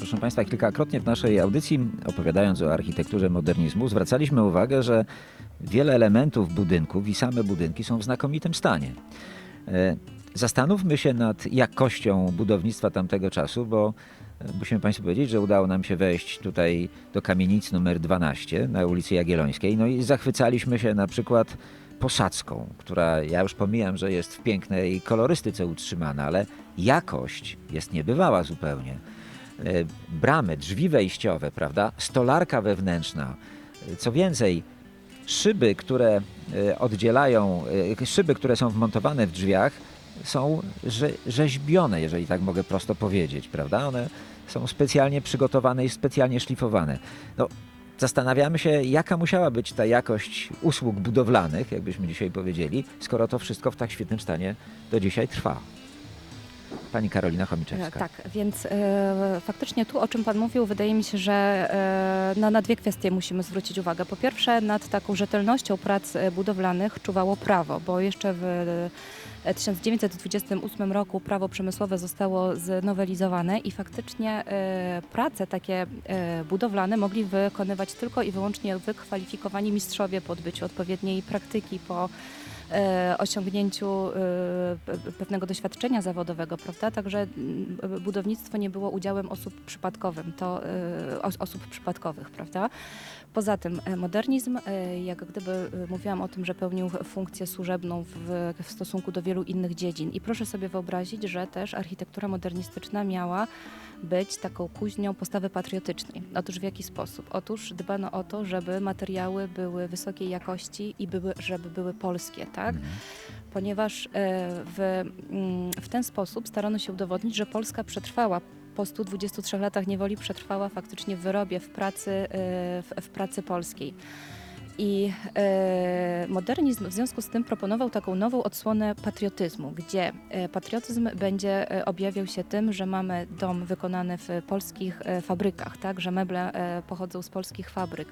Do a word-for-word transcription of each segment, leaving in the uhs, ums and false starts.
Proszę Państwa, kilkakrotnie w naszej audycji, opowiadając o architekturze modernizmu, zwracaliśmy uwagę, że wiele elementów budynków i same budynki są w znakomitym stanie. Zastanówmy się nad jakością budownictwa tamtego czasu, bo musimy Państwu powiedzieć, że udało nam się wejść tutaj do kamienicy numer dwanaście na ulicy Jagiellońskiej. No i zachwycaliśmy się na przykład posadzką, która, ja już pomijam, że jest w pięknej kolorystyce utrzymana, ale jakość jest niebywała zupełnie. Bramy, drzwi wejściowe, prawda? Stolarka wewnętrzna. Co więcej, szyby, które oddzielają, szyby, które są wmontowane w drzwiach, są rze rzeźbione, jeżeli tak mogę prosto powiedzieć, prawda? One są specjalnie przygotowane i specjalnie szlifowane. No, zastanawiamy się, jaka musiała być ta jakość usług budowlanych, jakbyśmy dzisiaj powiedzieli, skoro to wszystko w tak świetnym stanie do dzisiaj trwa. Pani Karolina Chomiczewska. Tak, więc e, faktycznie tu, o czym Pan mówił, wydaje mi się, że e, na, na dwie kwestie musimy zwrócić uwagę. Po pierwsze, nad taką rzetelnością prac budowlanych czuwało prawo, bo jeszcze w tysiąc dziewięćset dwudziestym ósmym roku prawo przemysłowe zostało znowelizowane i faktycznie e, prace takie e, budowlane mogli wykonywać tylko i wyłącznie wykwalifikowani mistrzowie po odbyciu odpowiedniej praktyki, po e, osiągnięciu e, pewnego doświadczenia zawodowego, prawda? Także budownictwo nie było udziałem osób przypadkowym, to e, os, osób przypadkowych, prawda? Poza tym modernizm, jak gdyby mówiłam o tym, że pełnił funkcję służebną w, w stosunku do wielu innych dziedzin. I proszę sobie wyobrazić, że też architektura modernistyczna miała być taką kuźnią postawy patriotycznej. Otóż w jaki sposób? Otóż dbano o to, żeby materiały były wysokiej jakości i były, żeby były polskie, tak? Mhm. Ponieważ w, w ten sposób starano się udowodnić, że Polska przetrwała po stu dwudziestu trzech latach niewoli, przetrwała faktycznie w wyrobie, w pracy, w, w pracy polskiej. I e, modernizm w związku z tym proponował taką nową odsłonę patriotyzmu, gdzie e, patriotyzm będzie e, objawiał się tym, że mamy dom wykonany w polskich e, fabrykach, tak? Że meble e, pochodzą z polskich fabryk,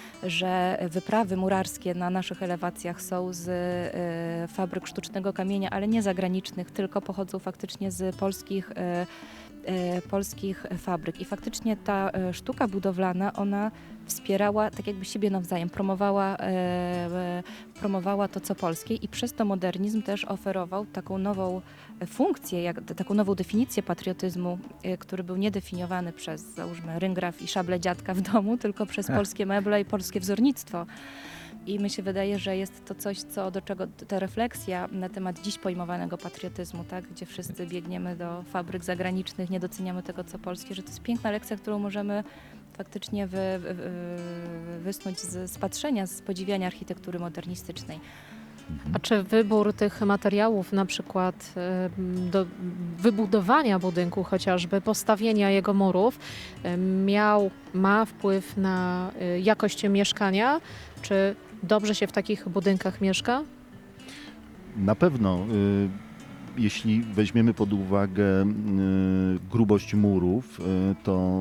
że wyprawy murarskie na naszych elewacjach są z e, fabryk sztucznego kamienia, ale nie zagranicznych, tylko pochodzą faktycznie z polskich e, polskich fabryk. I faktycznie ta sztuka budowlana, ona wspierała tak jakby siebie nawzajem, promowała, e, promowała to, co polskie i przez to modernizm też oferował taką nową funkcję, jak, taką nową definicję patriotyzmu, e, który był niedefiniowany przez, załóżmy, ryngraf i szable dziadka w domu, tylko przez Ach. polskie meble i polskie wzornictwo. I mi się wydaje, że jest to coś, co, do czego ta refleksja na temat dziś pojmowanego patriotyzmu, tak, gdzie wszyscy biegniemy do fabryk zagranicznych, nie doceniamy tego, co polskie, że to jest piękna lekcja, którą możemy faktycznie wy, wy, wysnuć z, z patrzenia, z podziwiania architektury modernistycznej. A czy wybór tych materiałów, na przykład do wybudowania budynku chociażby, postawienia jego murów, miał, ma wpływ na jakość mieszkania? Czy dobrze się w takich budynkach mieszka? Na pewno. Jeśli weźmiemy pod uwagę grubość murów, to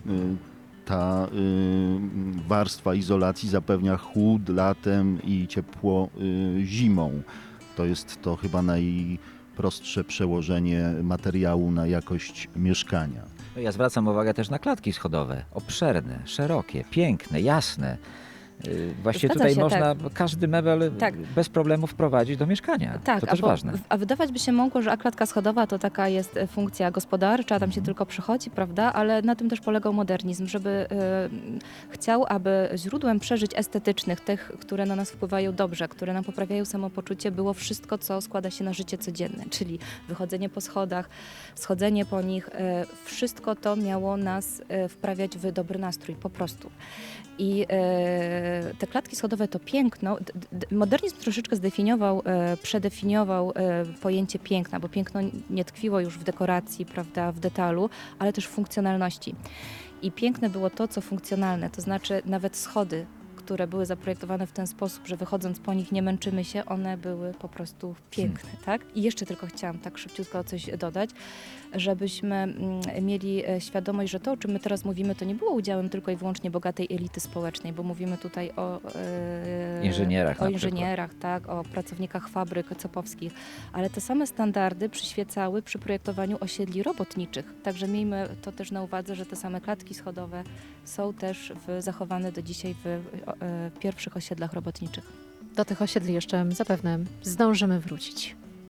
ta warstwa izolacji zapewnia chłód latem i ciepło zimą. To jest to chyba najprostsze przełożenie materiału na jakość mieszkania. Ja zwracam uwagę też na klatki schodowe. Obszerne, szerokie, piękne, jasne. Właściwie Zgadza tutaj się, można tak. każdy mebel tak. bez problemu wprowadzić do mieszkania. Tak, to też a, ważne. A wydawać by się mogło, że klatka schodowa to taka jest funkcja gospodarcza, tam się mm. tylko przychodzi, prawda? Ale na tym też polegał modernizm, żeby y, chciał, aby źródłem przeżyć estetycznych, tych, które na nas wpływają dobrze, które nam poprawiają samopoczucie, było wszystko, co składa się na życie codzienne, czyli wychodzenie po schodach, schodzenie po nich, y, wszystko to miało nas y, wprawiać w dobry nastrój, po prostu. I y, te klatki schodowe to piękno. Modernizm troszeczkę zdefiniował, e, przedefiniował e, pojęcie piękna, bo piękno nie tkwiło już w dekoracji, prawda, w detalu, ale też w funkcjonalności. I piękne było to, co funkcjonalne, to znaczy nawet schody, które były zaprojektowane w ten sposób, że wychodząc po nich nie męczymy się, one były po prostu piękne, tak? I jeszcze tylko chciałam tak szybciutko coś dodać, żebyśmy mm, mieli e, świadomość, że to, o czym my teraz mówimy, to nie było udziałem tylko i wyłącznie bogatej elity społecznej, bo mówimy tutaj o e, Inżynierach o na inżynierach, tak, o pracownikach fabryk copowskich, ale te same standardy przyświecały przy projektowaniu osiedli robotniczych. Także miejmy to też na uwadze, że te same klatki schodowe są też w, zachowane do dzisiaj w e, pierwszych osiedlach robotniczych. Do tych osiedli jeszcze zapewne zdążymy wrócić.